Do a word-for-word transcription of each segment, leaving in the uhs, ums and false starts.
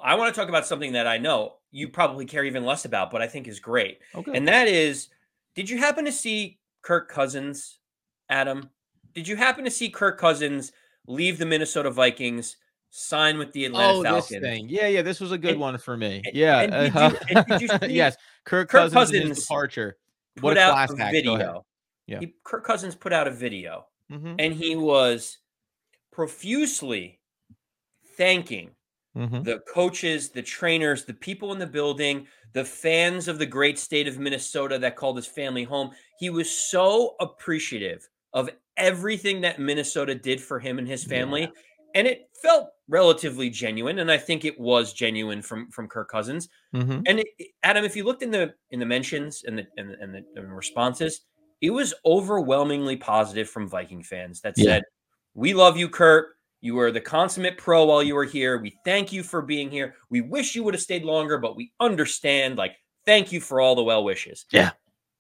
I want to talk about something that I know you probably care even less about, but I think is great. Okay. And that is, did you happen to see Kirk Cousins, Adam? Did you happen to see Kirk Cousins leave the Minnesota Vikings, sign with the Atlanta Oh, this Falcons? thing. Yeah, yeah, this was a good And one for me. and, Yeah. and did you and did you Uh, see yes, Kirk Kirk Cousins and his Cousins departure. What a put out class a act. Go ahead. video? Yeah. He Kirk Cousins put out a video, Mhm. and he was profusely thanking Mhm. the coaches, the trainers, the people in the building, the fans of the great state of Minnesota that called his family home. He was so appreciative of everything that Minnesota did for him and his Yeah. family, and it felt relatively genuine, and I think it was genuine from from Kirk Cousins. Mhm. And it, Adam, if you looked in the in the mentions and the and, the- and the, and responses, it was overwhelmingly positive from Viking fans that Yeah. said, "We love you, Kurt. You were the consummate pro while you were here. We thank you for being here. We wish you would have stayed longer, but we understand. Like, thank you for all the well wishes." Yeah.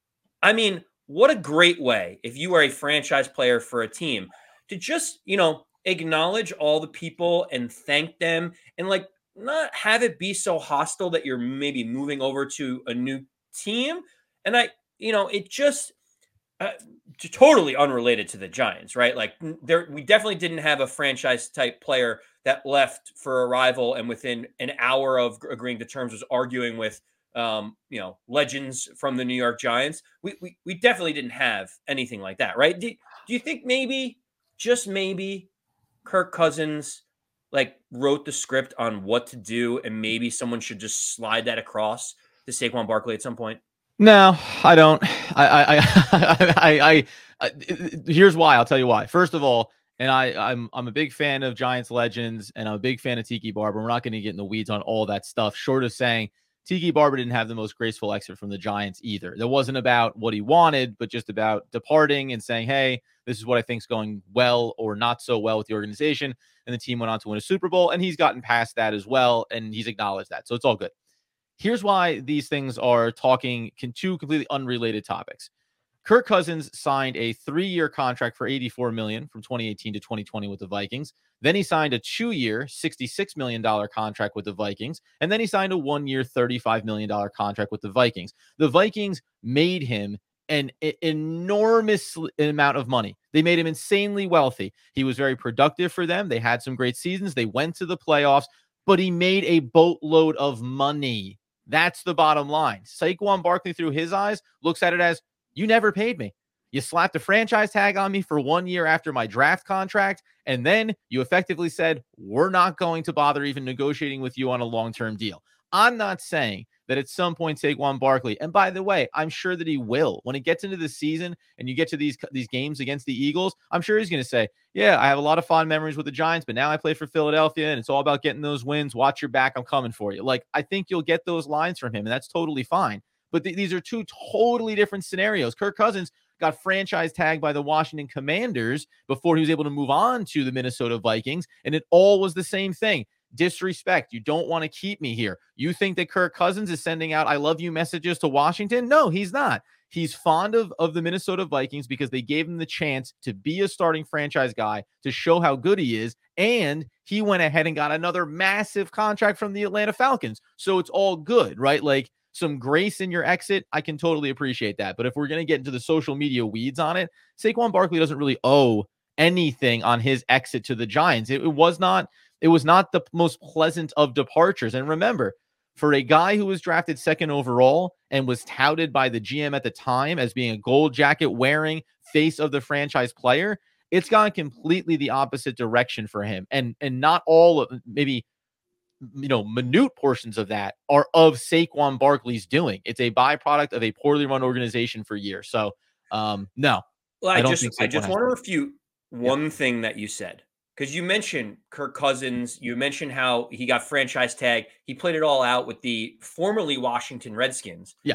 I mean, what a great way if you are a franchise player for a team to just, you know, acknowledge all the people and thank them and like not have it be so hostile that you're maybe moving over to a new team. And I, you know, it just uh, t- totally unrelated to the Giants, right? Like n- there, we definitely didn't have a franchise type player that left for a rival and within an hour of g- agreeing to terms was arguing with, um, you know, legends from the New York Giants. We we, we definitely didn't have anything like that, right? Do, do you think maybe, just maybe, Kirk Cousins like wrote the script on what to do, and maybe someone should just slide that across to Saquon Barkley at some point? No, I don't. I I I I, I, I here's why. I'll tell you why. First of all, and I I'm I'm a big fan of Giants legends, and I'm a big fan of Tiki Barber. We're not going to get in the weeds on all that stuff. Short of saying Tiki Barber didn't have the most graceful exit from the Giants either. That wasn't about what he wanted, but just about departing and saying, "Hey, this is what I think's going well or not so well with the organization." And the team went on to win a Super Bowl, and he's gotten past that as well, and he's acknowledged that. So it's all good. Here's why these things are talking can two completely unrelated topics. Kirk Cousins signed a three-year contract for eighty-four million dollars from twenty eighteen to twenty twenty with the Vikings. Then he signed a two-year, sixty-six million dollars contract with the Vikings. And then he signed a one-year, thirty-five million dollars contract with the Vikings. The Vikings made him an enormous amount of money. They made him insanely wealthy. He was very productive for them. They had some great seasons. They went to the playoffs, but he made a boatload of money. That's the bottom line. Saquon Barkley, through his eyes, looks at it as, you never paid me. You slapped a franchise tag on me for one year after my draft contract, and then you effectively said, we're not going to bother even negotiating with you on a long-term deal. I'm not saying that at some point Saquon Barkley, and by the way, I'm sure that he will, when it gets into the season and you get to these, these games against the Eagles, I'm sure he's going to say, yeah, I have a lot of fond memories with the Giants, but now I play for Philadelphia, and it's all about getting those wins. Watch your back. I'm coming for you. Like, I think you'll get those lines from him, and that's totally fine. But th- these are two totally different scenarios. Kirk Cousins got franchise tagged by the Washington Commanders before he was able to move on to the Minnesota Vikings, and it all was the same thing. Disrespect. You don't want to keep me here. You think that Kirk Cousins is sending out I love you messages to Washington? No, he's not. He's fond of, of the Minnesota Vikings because they gave him the chance to be a starting franchise guy, to show how good he is, and he went ahead and got another massive contract from the Atlanta Falcons. So it's all good, right? Like, some grace in your exit, I can totally appreciate that. But if we're going to get into the social media weeds on it, Saquon Barkley doesn't really owe anything on his exit to the Giants. It, it was not it was not the most pleasant of departures. And remember, for a guy who was drafted second overall and was touted by the G M at the time as being a gold jacket wearing face of the franchise player, it's gone completely the opposite direction for him. And and not all of maybe you know, minute portions of that are of Saquon Barkley's doing. It's a byproduct of a poorly run organization for years. So, um, no, Well, I I don't just think I Saquon just has want to to. refute Yeah. one thing that you said, because you mentioned Kirk Cousins. You mentioned how he got franchise tag. He played it all out with the formerly Washington Redskins. Yeah.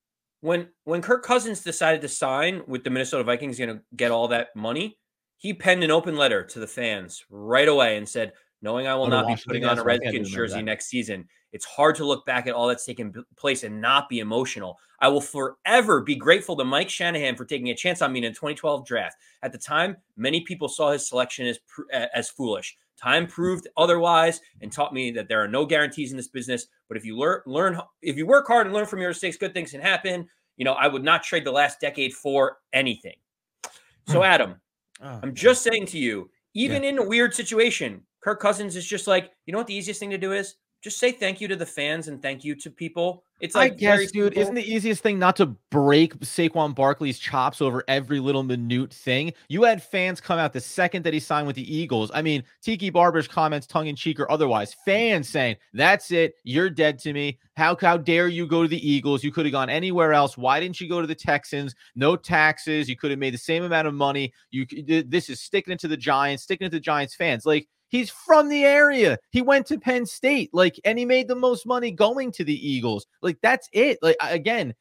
When when Kirk Cousins decided to sign with the Minnesota Vikings, going to get all that money, he penned an open letter to the fans right away and said, knowing I will Oh, the not be Washington putting game? on That's a right. I think I do Redskins remember jersey that. next season, it's hard to look back at all that's taken place and not be emotional. I will forever be grateful to Mike Shanahan for taking a chance on me in the twenty twelve draft. At the time, many people saw his selection as as foolish. Time proved otherwise and taught me that there are no guarantees in this business. But if you learn, learn, if you work hard and learn from your mistakes, good things can happen. You know, I would not trade the last decade for anything. So, Adam, Oh, I'm God. just saying to you, even Yeah. in a weird situation, Kirk Cousins is just like, you know what the easiest thing to do is? Just say thank you to the fans and thank you to people. It's I like very guess, dude, isn't simple. the easiest thing not to break Saquon Barkley's chops over every little minute thing? You had fans come out the second that he signed with the Eagles. I mean, Tiki Barber's comments, tongue in cheek or otherwise, fans saying, "That's it, you're dead to me. How how dare you go to the Eagles? You could have gone anywhere else. Why didn't you go to the Texans? No taxes. You could have made the same amount of money. You this is sticking it to the Giants, sticking it to the Giants fans." Like, he's from the area. He went to Penn State, like, and he made the most money going to the Eagles. Like, that's it. Like, again,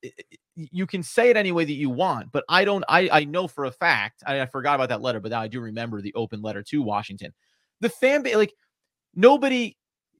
you can say it any way that you want, but I don't. I I know for a fact. I, I forgot about that letter, but now I do remember the open letter to Washington. The fan base, like, nobody,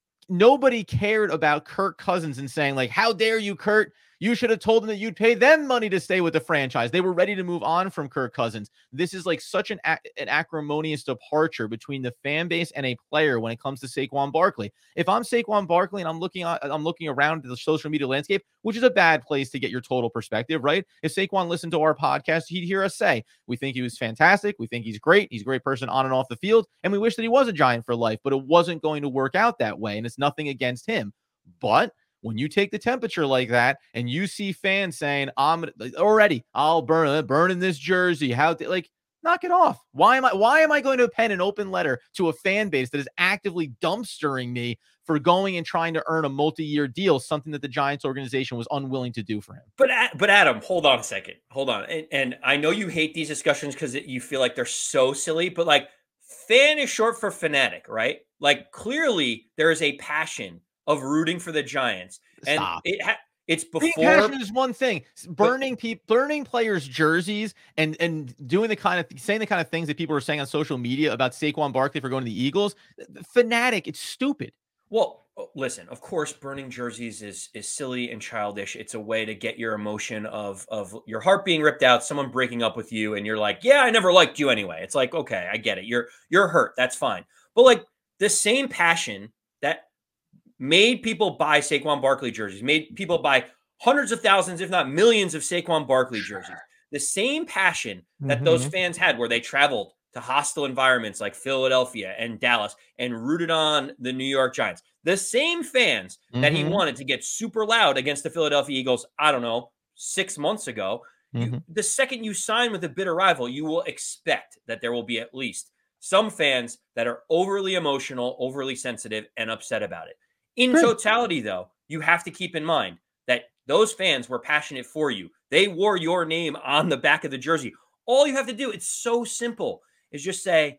nobody cared about Kirk Cousins and saying, like, "How dare you, Kurt? You should have told them that you'd pay them money to stay with the franchise." They were ready to move on from Kirk Cousins. This is like such an, an acrimonious departure between the fan base and a player when it comes to Saquon Barkley. If I'm Saquon Barkley and I'm looking at, I'm looking around the social media landscape, which is a bad place to get your total perspective, right? If Saquon listened to our podcast, he'd hear us say, we think he was fantastic. We think he's great. He's a great person on and off the field. And we wish that he was a Giant for life, but it wasn't going to work out that way. And it's nothing against him. But when you take the temperature like that and you see fans saying, I'm already, I'll burn burn in this jersey. How like knock it off. Why am I why am I going to pen an open letter to a fan base that is actively dumpstering me for going and trying to earn a multi-year deal, something that the Giants organization was unwilling to do for him? But but Adam, hold on a second. Hold on. And, and I know you hate these discussions because you feel like they're so silly, but like, fan is short for fanatic, right? Like, clearly there is a passion of rooting for the Giants. And Stop. it ha- it's Being before passionate is one thing. Burning people, burning players' jerseys, and and doing the kind of saying the kind of things that people are saying on social media about Saquon Barkley for going to the Eagles. Fanatic. It's stupid. Well, listen, of course, burning jerseys is is silly and childish. It's a way to get your emotion of of your heart being ripped out, someone breaking up with you, and you're like, yeah, I never liked you anyway. It's like, okay, I get it. You're you're hurt. That's fine. But like, the same passion that made people buy Saquon Barkley jerseys, made people buy hundreds of thousands, if not millions, of Saquon Barkley jerseys. The same passion that Mm-hmm. those fans had where they traveled to hostile environments like Philadelphia and Dallas and rooted on the New York Giants. The same fans mm-hmm. that he wanted to get super loud against the Philadelphia Eagles, I don't know, six months ago. Mm-hmm. You, the second you sign with a bitter rival, you will expect that there will be at least some fans that are overly emotional, overly sensitive, and upset about it. In Great. Totality, though, you have to keep in mind that those fans were passionate for you. They wore your name on the back of the jersey. All you have to do, it's so simple, is just say,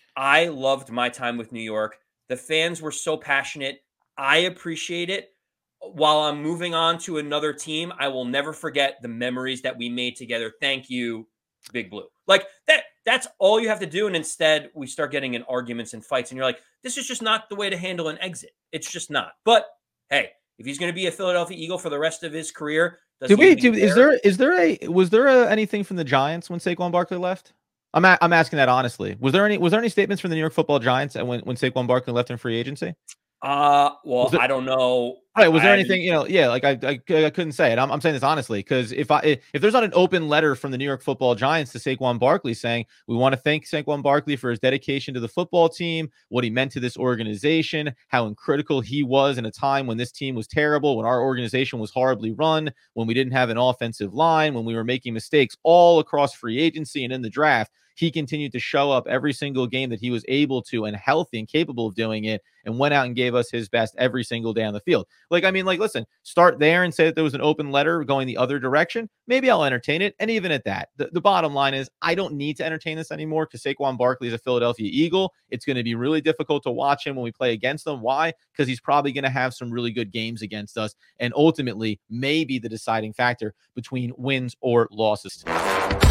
I loved my time with New York. The fans were so passionate. I appreciate it. While I'm moving on to another team, I will never forget the memories that we made together. Thank you, Big Blue. Like that, that's all you have to do. And instead we start getting in arguments and fights. And you're like, this is just not the way to handle an exit. It's just not. But hey, if he's going to be a Philadelphia Eagle for the rest of his career, does did we, do, is there, is there a, was there a, anything from the Giants when Saquon Barkley left? I'm, a, I'm asking that honestly. Was there any, was there any statements from the New York Football Giants when, when Saquon Barkley left in free agency? Uh, well, there, I don't know. All right. Was there I, anything, you know, yeah, like I, I, I couldn't say it. I'm, I'm saying this honestly, because if I, if there's not an open letter from the New York Football Giants to Saquon Barkley saying, we want to thank Saquon Barkley for his dedication to the football team, what he meant to this organization, how critical he was in a time when this team was terrible, when our organization was horribly run, when we didn't have an offensive line, when we were making mistakes all across free agency and in the draft, he continued to show up every single game that he was able to and healthy and capable of doing it, and went out and gave us his best every single day on the field. Like, I mean, like, listen, start there and say that there was an open letter going the other direction. Maybe I'll entertain it. And even at that, the, the bottom line is I don't need to entertain this anymore because Saquon Barkley is a Philadelphia Eagle. It's going to be really difficult to watch him when we play against them. Why? Because he's probably going to have some really good games against us and ultimately may be the deciding factor between wins or losses.